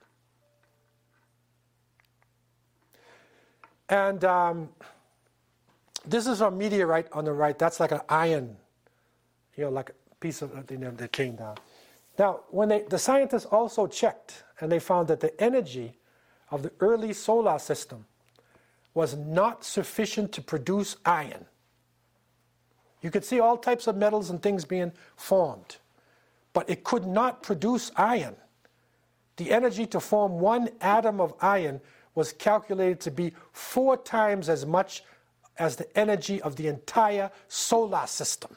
And um, this is a meteorite on the right. That's like an iron, you know, like a piece of, you know, that came down. Now, when they, the scientists also checked, and they found that the energy of the early solar system was not sufficient to produce iron. You could see all types of metals and things being formed, but it could not produce iron. The energy to form one atom of iron was calculated to be four times as much as the energy of the entire solar system.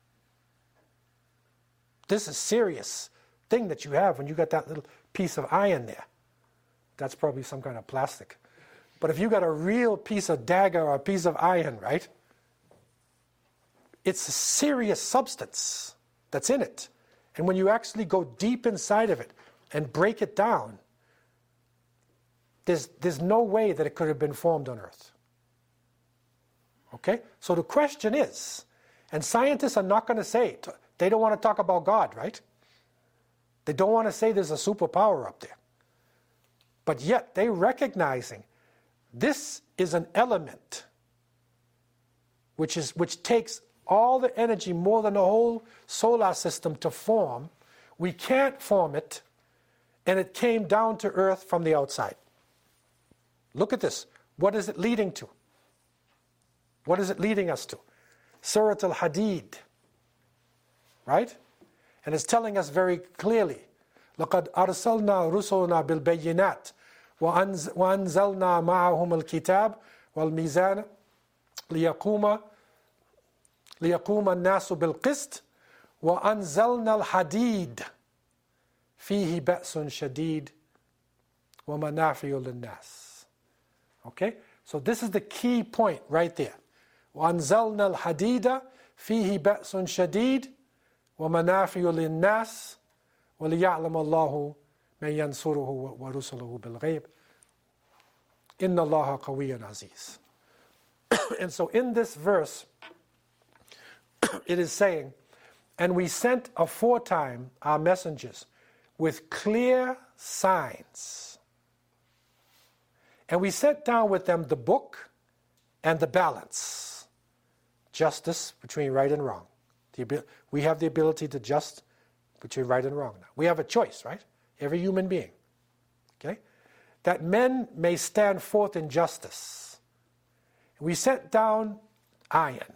This is serious thing that you have when you got that little piece of iron there. That's probably some kind of plastic. But if you got a real piece of dagger or a piece of iron, right? It's a serious substance that's in it. And when you actually go deep inside of it and break it down, there's, there's no way that it could have been formed on Earth. Okay? So the question is, and scientists are not going to say, they don't want to talk about God, right? They don't want to say there's a superpower up there. But yet they're recognizing this is an element which is which takes all the energy more than the whole solar system to form. We can't form it, and it came down to Earth from the outside. Look at this. What is it leading to? What is it leading us to? Surat al-Hadid, right? And it's telling us very clearly, لَقَدْ أَرْسَلْنَا رُسُلُنَا بِالْبَيِّنَاتِ وَأَنزَلْنَا مَعَهُمُ الْكِتَابَ وَالْمِيزَانَ لِيَقُومَ لِيَقُومَ النَّاسُ بِالْقِسْطِ وَأَنزَلْنَا الْحَدِيدَ فِيهِ بَأْسٌ شَدِيدٌ وَمَنَافِعُ لِلنَّاسِ. Okay? So this is the key point right there. وَأَنزَلْنَا الْحَدِيدَ فِيهِ بَأْسٌ شَدِيدٌ وَمَنَافِعُ لِلنَّاسِ وَلِيَعْلَمَ اللَّهُ مَنْ يَنْصُرُهُ وَرُسُلُهُ بِالْغَيْبِ إِنَّ اللَّهَ قَوِيٌّ عَزِيزٌ. And so in this verse, it is saying, and we sent aforetime our messengers with clear signs. And we set down with them the book and the balance. Justice between right and wrong. The, we have the ability to just between right and wrong now. We have a choice, right? Every human being. Okay? That men may stand forth in justice. We set down iron,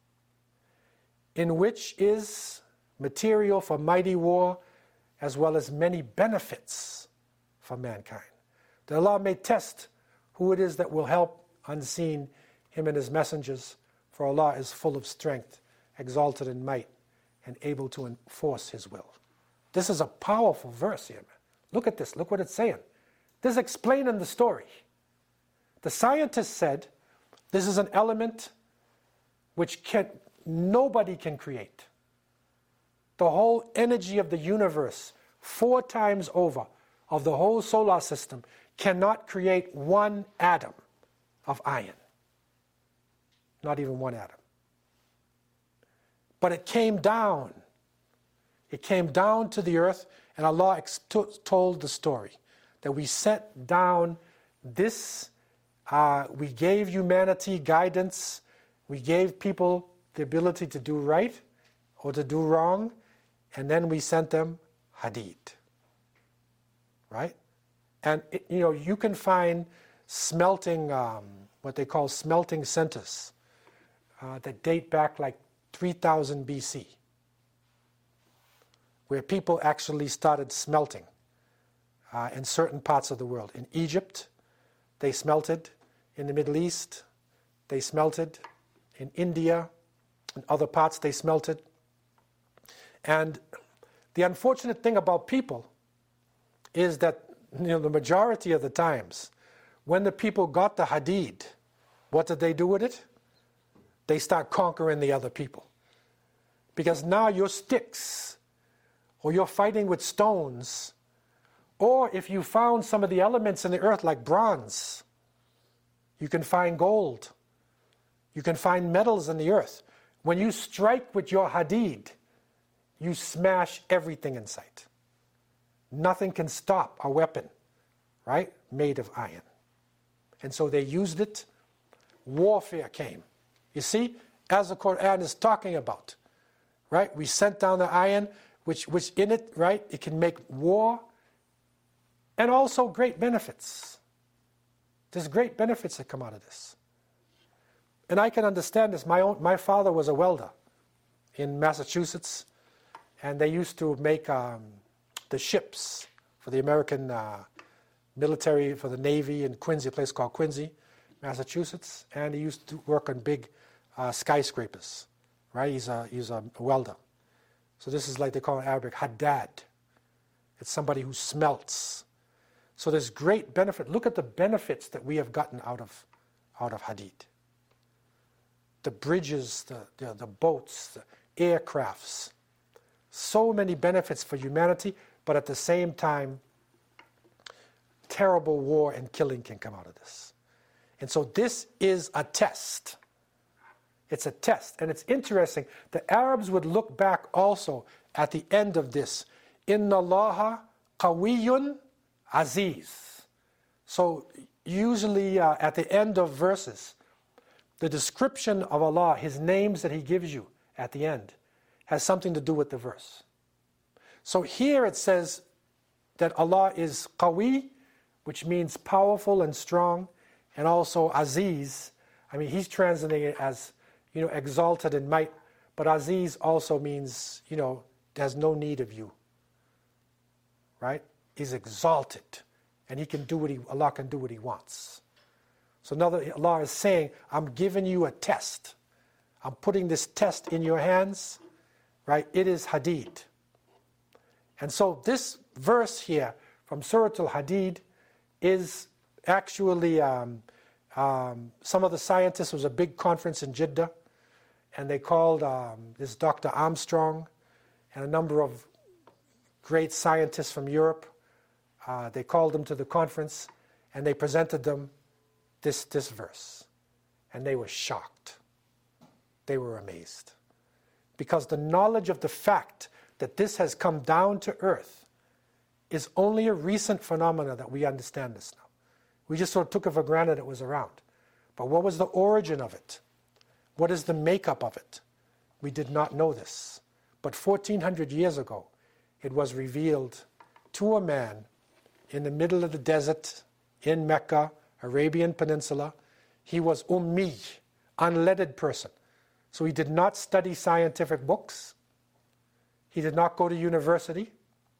in which is material for mighty war, as well as many benefits for mankind. That Allah may test who it is that will help unseen him and his messengers, for Allah is full of strength, exalted in might, and able to enforce his will. This is a powerful verse here, man. Look at this. Look what it's saying. This is explaining the story. The scientists said this is an element which can, nobody can create. The whole energy of the universe, four times over, of the whole solar system, cannot create one atom of iron. Not even one atom. But it came down. It came down to the earth, and Allah ex- told the story that we sent down this, uh, we gave humanity guidance, we gave people the ability to do right or to do wrong, and then we sent them hadid. Right? And it, you know, you can find smelting, um, what they call smelting centers uh, that date back like three thousand B C, where people actually started smelting uh, in certain parts of the world. In Egypt, they smelted. In the Middle East, they smelted. In India, in other parts, they smelted. And the unfortunate thing about people is that, you know, the majority of the times, when the people got the hadid, what did they do with it? They start conquering the other people. Because now your sticks, or you're fighting with stones, or if you found some of the elements in the earth like bronze, you can find gold, you can find metals in the earth. When you strike with your hadid, you smash everything in sight. Nothing can stop a weapon, right, made of iron. And so they used it. Warfare came. You see, as the Quran is talking about, right, we sent down the iron, which, which in it, right, it can make war and also great benefits. There's great benefits that come out of this. And I can understand this. My own, my father was a welder in Massachusetts, and they used to make um, the ships for the American uh, military, for the Navy in Quincy, a place called Quincy, Massachusetts. And he used to work on big uh, skyscrapers, right? He's a, he's a welder. So this is like they call it in Arabic, haddad. It's somebody who smelts. So there's great benefit. Look at the benefits that we have gotten out of, out of hadid. The bridges, the, the, the boats, the aircrafts. So many benefits for humanity, but at the same time, terrible war and killing can come out of this. And so this is a test. It's a test. And it's interesting. The Arabs would look back also at the end of this. Inna Allaha qawiyyun aziz. So usually uh, at the end of verses, the description of Allah, His names that He gives you at the end, has something to do with the verse. So here it says that Allah is qawi, which means powerful and strong, and also aziz. I mean, he's translating it as, you know, exalted in might, but aziz also means, you know, there's no need of you, right? He's exalted, and he can do what he, Allah can do what He wants. So now that Allah is saying, I'm giving you a test. I'm putting this test in your hands, right? It is hadid. And so this verse here from Surah Al-Hadid is actually, um, um, some of the scientists, there was a big conference in Jeddah, and they called um, this Doctor Armstrong and a number of great scientists from Europe. Uh, they called them to the conference, and they presented them this, this verse. And they were shocked. They were amazed. Because the knowledge of the fact that this has come down to earth is only a recent phenomena that we understand this now. We just sort of took it for granted it was around. But what was the origin of it? What is the makeup of it? We did not know this. But fourteen hundred years ago, it was revealed to a man in the middle of the desert in Mecca, Arabian Peninsula. He was ummi, unlettered person. So he did not study scientific books. He did not go to university.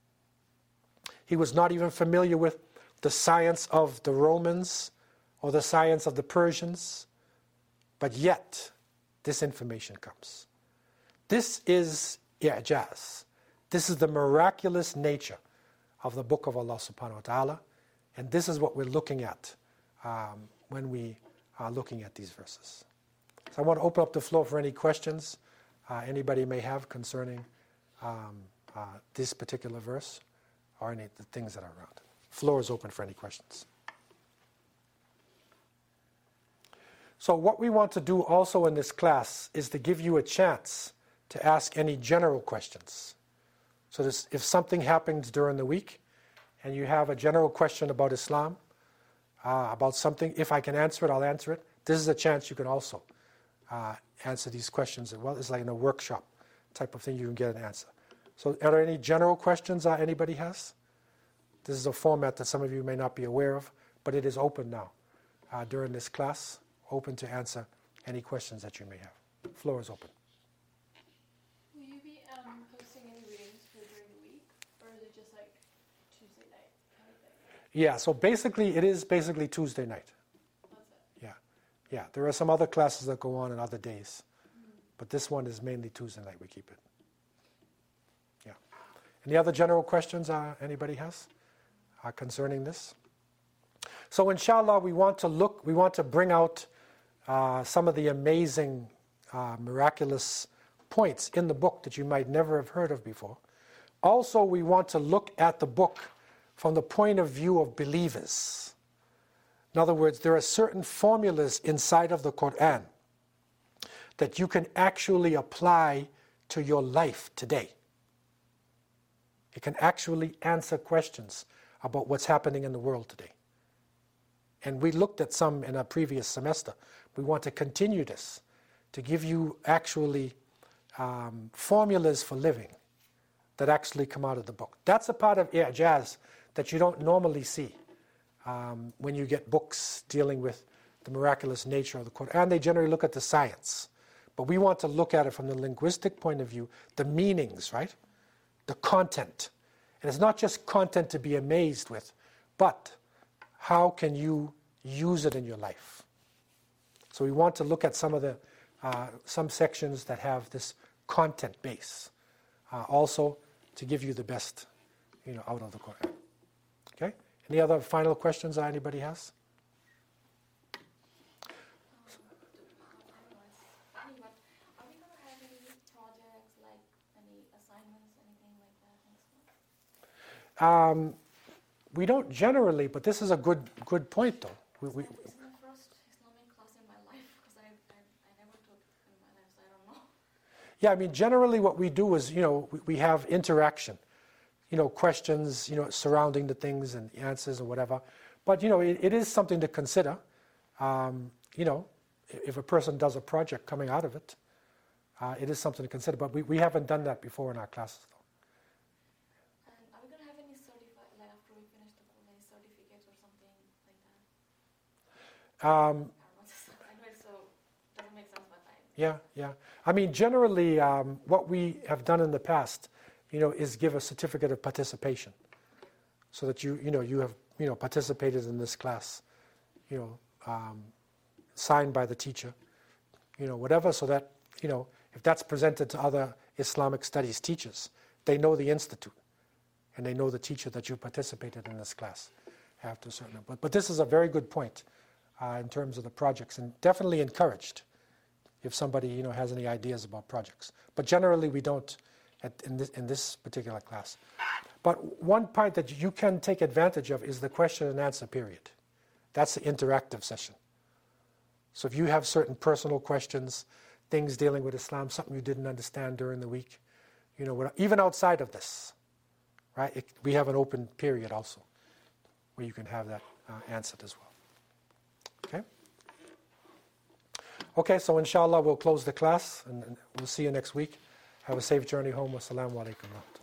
He was not even familiar with the science of the Romans or the science of the Persians. But yet, this information comes. This is i'jaz. This is the miraculous nature of the book of Allah subhanahu wa ta'ala. And this is what we're looking at um, when we are looking at these verses. So I want to open up the floor for any questions uh, anybody may have concerning um, uh, this particular verse or any of the things that are around it. Floor is open for any questions. So what we want to do also in this class is to give you a chance to ask any general questions. So this, if something happens during the week and you have a general question about Islam, uh, about something, if I can answer it, I'll answer it. This is a chance you can also uh, answer these questions. Well, it's like in a workshop type of thing, you can get an answer. So are there any general questions uh, anybody has? This is a format that some of you may not be aware of, but it is open now uh, during this class, open to answer any questions that you may have. The floor is open. Will you be um, posting any readings for during the week, or is it just like Tuesday night kind of thing? Yeah, so basically, it is basically Tuesday night. That's it. Yeah, yeah. There are some other classes that go on on other days, but this one is mainly Tuesday night. We keep it. Yeah. Any other general questions uh, anybody has uh, concerning this? So, inshallah, we want to look. We want to bring out uh, some of the amazing, uh, miraculous points in the book that you might never have heard of before. Also, we want to look at the book from the point of view of believers. In other words, there are certain formulas inside of the Quran that you can actually apply to your life today. It can actually answer questions about what's happening in the world today. And we looked at some in a previous semester. We want to continue this, to give you actually um, formulas for living that actually come out of the book. That's a part of i'jaz that you don't normally see um, when you get books dealing with the miraculous nature of the Quran. They generally look at the science. But we want to look at it from the linguistic point of view, the meanings, right? The content. And it's not just content to be amazed with, but how can you use it in your life? So we want to look at some of the, uh, some sections that have this content base, uh, also to give you the best, you know, out of the Quran. Okay? Any other final questions that anybody has? Are we going to have any projects, like any assignments, anything like that next month? Um, we don't generally, but this is a good good point, though. We, we, This is my first Islamic class in my life, because I, I, I never took in my life, so I don't know. yeah, I mean, generally what we do is, you know, we, we have interaction, you know, questions, you know, surrounding the things and answers or whatever. But, you know, it, it is something to consider. Um, you know, if a person does a project coming out of it, uh, it is something to consider. But we, we haven't done that before in our classes, though. And are we going to have any certified, like after we finish the course, any certificates or something like that? Um, I don't know, I know it's so, doesn't make sense, but I... Yeah, yeah. I mean, generally, um, what we have done in the past, you know, is give a certificate of participation, so that you, you know, you have, you know, participated in this class, you know, um, signed by the teacher, you know, whatever, so that, you know, if that's presented to other Islamic studies teachers, they know the institute, and they know the teacher that you participated in this class after a certain. But but this is a very good point uh, in terms of the projects, and definitely encouraged if somebody, you know, has any ideas about projects. But generally, we don't at, in, this, in this particular class. But one part that you can take advantage of is the question and answer period. That's the interactive session. So if you have certain personal questions, things dealing with Islam, something you didn't understand during the week, you know, what- even outside of this, right? It, we have an open period also where you can have that uh, answered as well. Okay? Okay, so inshallah we'll close the class and, and we'll see you next week. Have a safe journey home. Wassalamu alaikum.